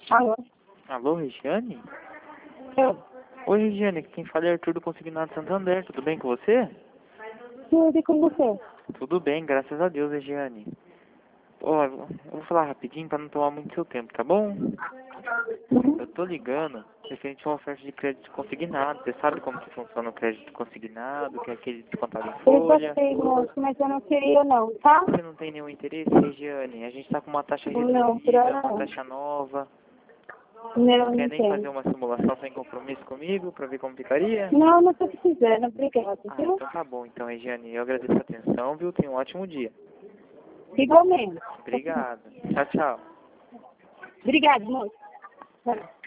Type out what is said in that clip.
Alô? Alô, Regiane? Eu? Oi, Regiane, quem fala é Arthur do Consignado Santander. Tudo bem com você? Tudo e com você? Tudo bem, graças a Deus, Regiane. Ó, eu vou falar rapidinho para não tomar muito seu tempo, tá bom? Eu tô ligando referente a uma oferta de crédito consignado. Você sabe como que funciona o crédito consignado, que é aquele descontado em Eu folha? gostei, moço, mas eu não queria não, tá? Você não tem nenhum interesse, Regiane? A gente tá com uma taxa Não, por reduzida, hora uma não. taxa nova. Não, Quer não nem fazer tenho. uma simulação sem compromisso comigo para ver como ficaria? Não, não tô precisando, obrigada, Ah, viu? então tá bom, então, Regiane. Eu agradeço a atenção, viu? Tenha um ótimo dia. Igualmente. Obrigado. Tchau, tchau. Obrigada, moço. Tchau.